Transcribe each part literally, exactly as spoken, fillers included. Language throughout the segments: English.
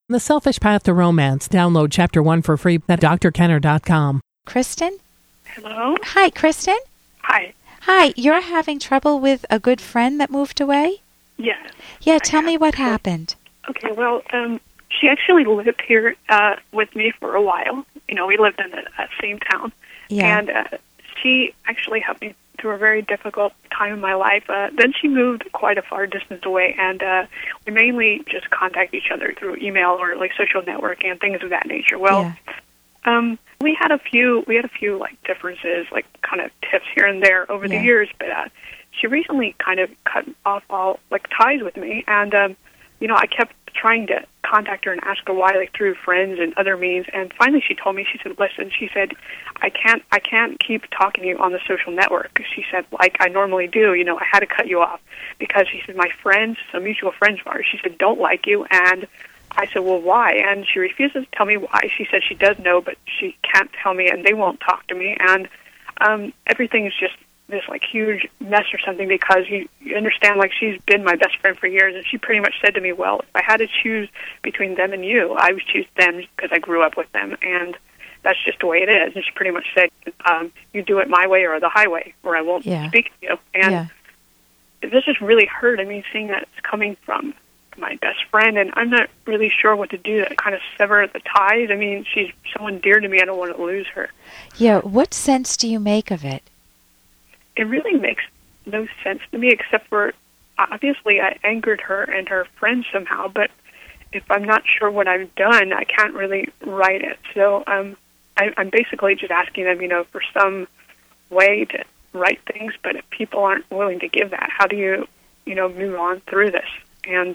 The Selfish Path to Romance. Download Chapter one for free at d r kenner dot com. Kristen? Hello? Hi, Kristen? Hi. Hi, you're having trouble with a good friend that moved away? Yes. Yeah, I tell have. me what happened. Okay, well, um, she actually lived here uh, with me for a while. You know, we lived in the uh, same town. Yeah. And uh, she actually helped me through a very difficult time in my life. Uh, then she moved quite a far distance away, and uh, we mainly just contact each other through email or like social networking and things of that nature. Well, Yeah. um, we had a few, we had a few like differences, like kind of tips here and there over Yeah. the years, but uh, she recently kind of cut off all like ties with me, and um, you know, I kept trying to contact her and ask her why, like through friends and other means. And finally, she told me, she said, "Listen," she said, "I can't, I can't keep talking to you on the social network." She said, "Like I normally do. You know, I had to cut you off because," she said, "my friends, some mutual friends of ours," she said, "don't like you." And I said, "Well, why?" And she refuses to tell me why. She said she does know, but she can't tell me, and they won't talk to me. And um, everything is just this like huge mess or something, because you, you understand, like, she's been my best friend for years, and she pretty much said to me, "Well, if I had to choose between them and you, I would choose them because I grew up with them, and that's just the way it is." And she pretty much said, um, "You do it my way or the highway, or I won't Yeah. speak to you." And Yeah. this just really hurt. I mean, seeing that it's coming from my best friend, and I'm not really sure what to do to kind of sever the ties. I mean, she's someone dear to me. I don't want to lose her. Yeah, what sense do you make of it? It really makes no sense to me, except for obviously I angered her and her friends somehow, but if I'm not sure what I've done, I can't really write it. So um, I, I'm basically just asking them, you know, for some way to write things, but if people aren't willing to give that, how do you, you know, move on through this? And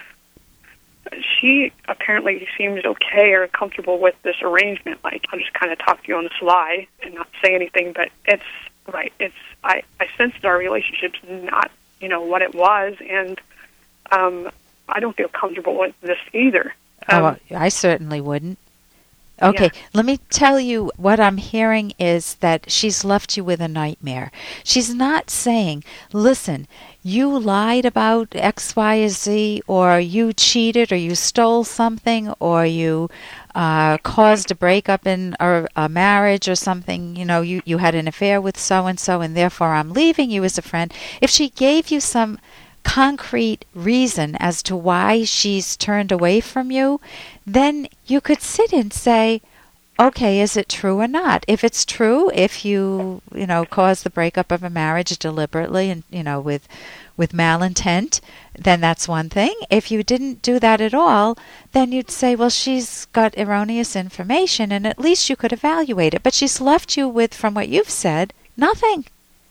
she apparently seems okay or comfortable with this arrangement. Like, I'll just kind of talk to you on the sly and not say anything, but it's right. It's I, I sensed our relationship's not, you know, what it was, and um, I don't feel comfortable with this either. Um, oh, I certainly wouldn't. Okay, Yeah. let me tell you, what I'm hearing is that she's left you with a nightmare. She's not saying, "Listen, you lied about X, Y, or Z, or you cheated, or you stole something, or you uh, caused a breakup in a, a marriage or something. You know, you, you had an affair with so-and-so, and therefore I'm leaving you as a friend." If she gave you some concrete reason as to why she's turned away from you, then you could sit and say, okay, is it true or not? If it's true, if you, you know, caused the breakup of a marriage deliberately and, you know, with with malintent, then that's one thing. If you didn't do that at all, then you'd say, well, she's got erroneous information, and at least you could evaluate it. But she's left you with, from what you've said, nothing.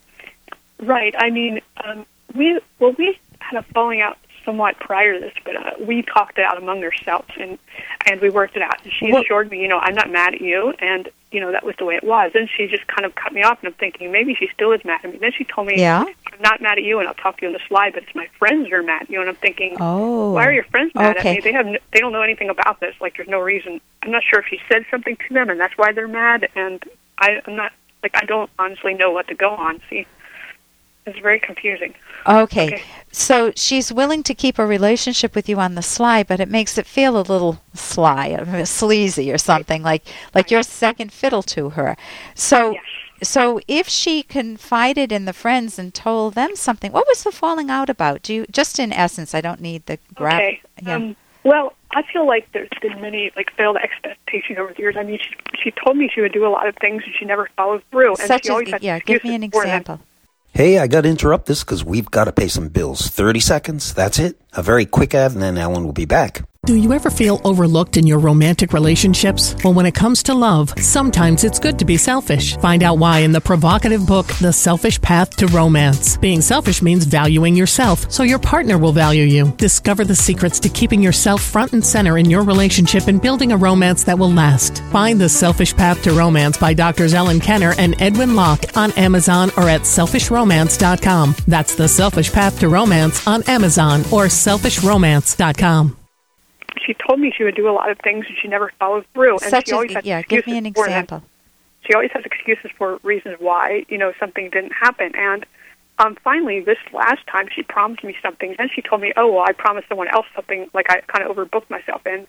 Right. I mean, um, we well, we had a falling out somewhat prior to this, but uh, we talked it out among ourselves, and and we worked it out. And she What- assured me, you know, "I'm not mad at you," and you know that was the way it was. And she just kind of cut me off, and I'm thinking maybe she still is mad at me. Then she told me, Yeah? "I'm not mad at you, and I'll talk to you on the slide, but it's my friends who are mad at you." And I'm thinking, Oh. why are your friends mad Okay. at me? They have no, they don't know anything about this. Like, there's no reason. I'm not sure if she said something to them, and that's why they're mad. And I, I'm not like I don't honestly know what to go on. See. It's very confusing. Okay. Okay. So she's willing to keep a relationship with you on the sly, but it makes it feel a little sly, uh, sleazy or something, like like you're second fiddle to her. So Yes. so if she confided in the friends and told them something, what was the falling out about? Do you, just in essence, I don't need the grab. Okay. Yeah. Um, well, I feel like there's been many like failed expectations over the years. I mean, she, she told me she would do a lot of things, and she never followed through. And Such she as, always had yeah, give me an excuses for them. example. Hey, I got to interrupt this because we've got to pay some bills. thirty seconds, that's it. A very quick ad, and then Ellen will be back. Do you ever feel overlooked in your romantic relationships? Well, when it comes to love, sometimes it's good to be selfish. Find out why in the provocative book, The Selfish Path to Romance. Being selfish means valuing yourself, so your partner will value you. Discover the secrets to keeping yourself front and center in your relationship and building a romance that will last. Find The Selfish Path to Romance by Doctors Ellen Kenner and Edwin Locke on Amazon or at selfish romance dot com. That's The Selfish Path to Romance on Amazon or selfish romance dot com. She told me she would do a lot of things, and she never followed through. And Such she always as, had yeah, give excuses me an for them. example. She always has excuses for reasons why, you know, something didn't happen. And um, finally, this last time, she promised me something. Then she told me, "Oh, well, I promised someone else something." Like, I kind of overbooked myself. And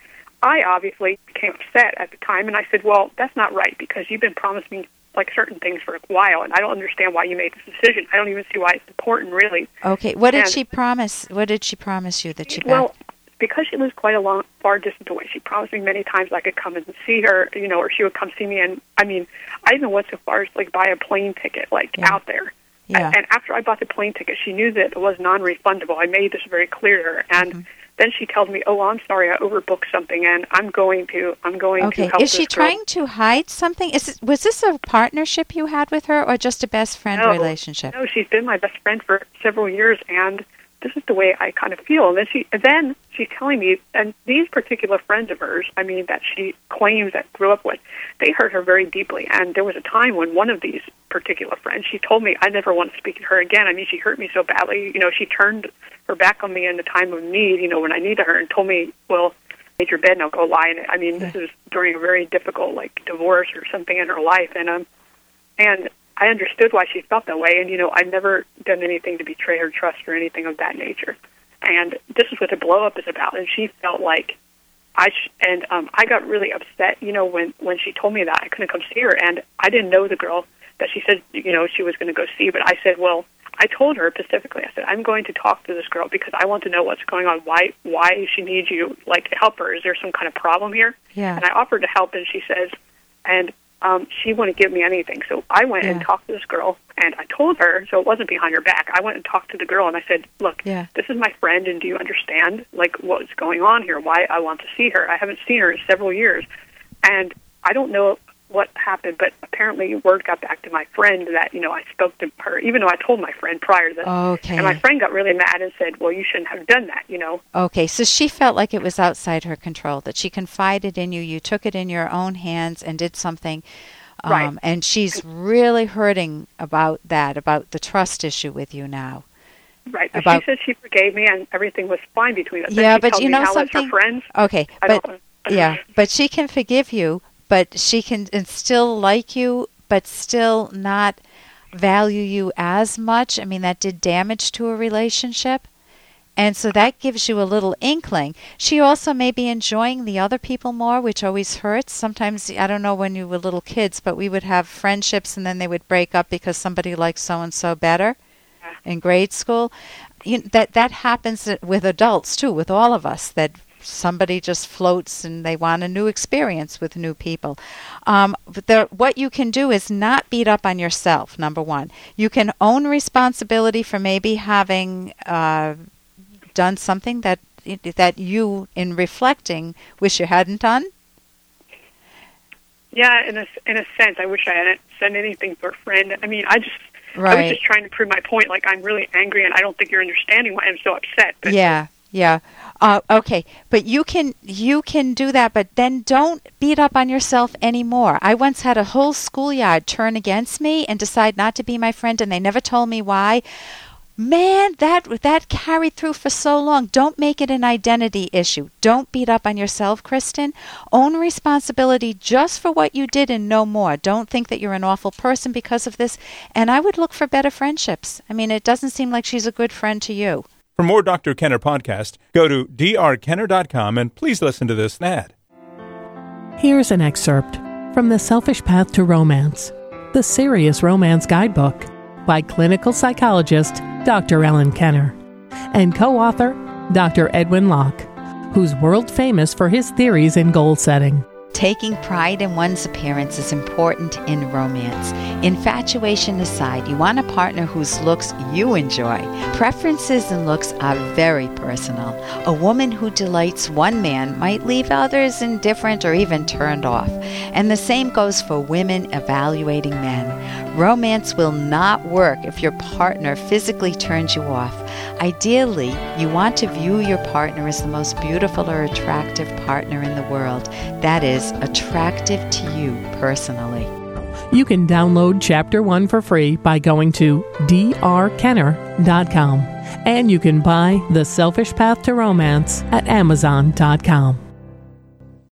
I obviously became upset at the time, and I said, well, that's not right, because you've been promising me like certain things for a while, and I don't understand why you made this decision. I don't even see why it's important, really. Okay, what did and, she promise? What did she promise you that she? Well, backed? Because she lives quite a long, far distance away, she promised me many times I could come and see her, you know, or she would come see me. And I mean, I even went so far as like buy a plane ticket, like yeah. out there. Yeah. And after I bought the plane ticket, she knew that it was non-refundable. I made this very clear to her, and. Mm-hmm. Then she tells me, "Oh, I'm sorry, I overbooked something, and I'm going to, I'm going okay. to help." Is she this girl. trying to hide something? Is it, was this a partnership you had with her, or just a best friend no, relationship? No, she's been my best friend for several years, and this is the way I kind of feel. And then she, and then she's telling me, and these particular friends of hers, I mean, that she claims that grew up with, they hurt her very deeply. And there was a time when one of these particular friends, she told me, I never want to speak to her again. I mean, she hurt me so badly. You know, she turned her back on me in the time of need, you know, when I needed her, and told me, well, make your bed and I'll go lie in it. I mean, this is during a very difficult, like, divorce or something in her life. And, um, and I understood why she felt that way. And, you know, I've never done anything to betray her trust or anything of that nature. And this is what the blow-up is about. And she felt like I, sh- and um, I got really upset, you know, when, when she told me that I couldn't come see her. And I didn't know the girl that she said, you know, she was going to go see. But I said, well, I told her specifically, I said, I'm going to talk to this girl because I want to know what's going on. Why why she needs you, like, to help her. Is there some kind of problem here? Yeah. And I offered to help, and she says, and um, she wouldn't give me anything. So I went yeah. and talked to this girl, and I told her, so it wasn't behind her back. I went and talked to the girl, and I said, look, yeah. this is my friend, and do you understand, like, what's going on here, why I want to see her? I haven't seen her in several years. And I don't know what happened, but apparently word got back to my friend that, you know, I spoke to her, even though I told my friend prior to this. Okay. And my friend got really mad and said, well, you shouldn't have done that, you know. Okay, so she felt like it was outside her control, that she confided in you, you took it in your own hands and did something. Um, right. And she's really hurting about that, about the trust issue with you now. Right, but about, she said she forgave me and everything was fine between us. Yeah, she but you know now something? As her friends, okay, I but don't, yeah, but she can forgive you, but she can and still like you, but still not value you as much. I mean, that did damage to a relationship. And so that gives you a little inkling. She also may be enjoying the other people more, which always hurts. Sometimes, I don't know when you were little kids, but we would have friendships and then they would break up because somebody liked so-and-so better in grade school. You, that, that happens with adults, too, with all of us, that somebody just floats and they want a new experience with new people. Um, but the, what you can do is not beat up on yourself, number one. You can own responsibility for maybe having uh, done something that that you, in reflecting, wish you hadn't done. Yeah, in a, in a sense, I wish I hadn't said anything to a friend. I mean, I just... Right. I was just trying to prove my point. Like, I'm really angry, and I don't think you're understanding why I'm so upset. But yeah, yeah. Uh, okay, but you can you can do that, but then don't beat up on yourself anymore. I once had a whole schoolyard turn against me and decide not to be my friend, and they never told me why. Man, that that carried through for so long. Don't make it an identity issue. Don't beat up on yourself, Kristen. Own responsibility just for what you did and no more. Don't think that you're an awful person because of this. And I would look for better friendships. I mean, it doesn't seem like she's a good friend to you. For more Doctor Kenner podcast, go to d r kenner dot com and please listen to this ad. Here's an excerpt from The Selfish Path to Romance, the Serious Romance Guidebook by clinical psychologist Doctor Ellen Kenner and co-author Doctor Edwin Locke, who's world famous for his theories in goal setting. Taking pride in one's appearance is important in romance. Infatuation aside, you want a partner whose looks you enjoy. Preferences and looks are very personal. A woman who delights one man might leave others indifferent or even turned off. And the same goes for women evaluating men. Romance will not work if your partner physically turns you off. Ideally, you want to view your partner as the most beautiful or attractive partner in the world. That is, attractive to you personally. You can download Chapter one for free by going to d r kenner dot com. And you can buy The Selfish Path to Romance at amazon dot com.